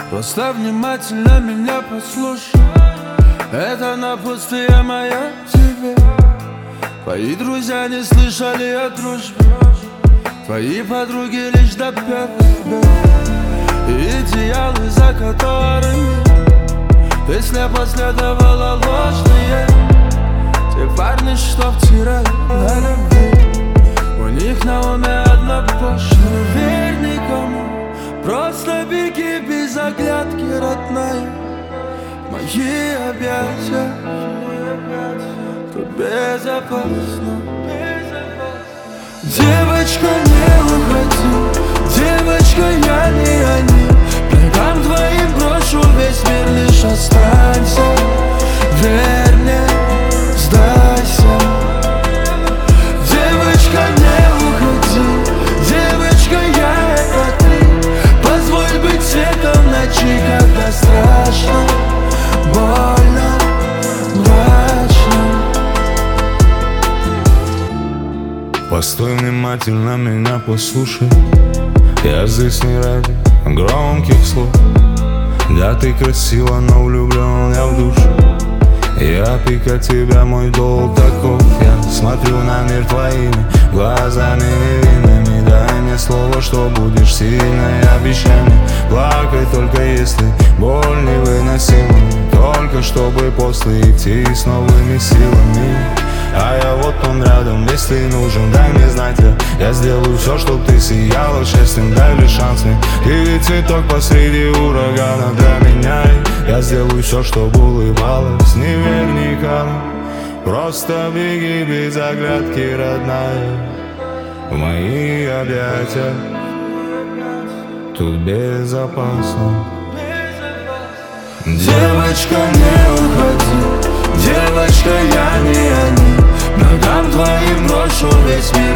Просто внимательно меня послушай. Это напутствие мое тебе. Твои друзья не слышали о дружбе, твои подруги лишь до первых бед. Идеалы, за которыми ты слепо следовала, ложные. Те парни, что втирали на любви, у них на уме одно пошлое. Верь никому, просто беги без оглядки, родная. Мои объятия, тут безопасно. Девочка, не уходи, девочка, я не они. Ногам твоим брошу весь мир, лишь останься. Верь мне, сдайся. Девочка, не уходи, девочка, я это ты. Позволь быть светом в ночи, когда страшно, больно, мрачно. Постой, внимательно меня послушай. Я здесь не ради громких слов. Да, ты красива, но влюблен я в душу. И опекать тебя мой долг таков. Я смотрю на мир твоими глазами невинными. Дай мне слово, что будешь сильной, обещание плакать только если боль невыносима. Только чтобы после идти с новыми силами. А я вот он рядом, если нужен, дай мне знать. Я сделаю все, чтоб ты сияла счастьем, дай лишь шанс мне. Ты ведь цветок посреди урагана для меня. Я сделаю все, чтоб улыбалась, не верь никому. Просто беги без оглядки, родная. В мои объятия, тут безопасно. Девочка, не уходи, девочка, я не они. Ногам твоим брошу весь мир,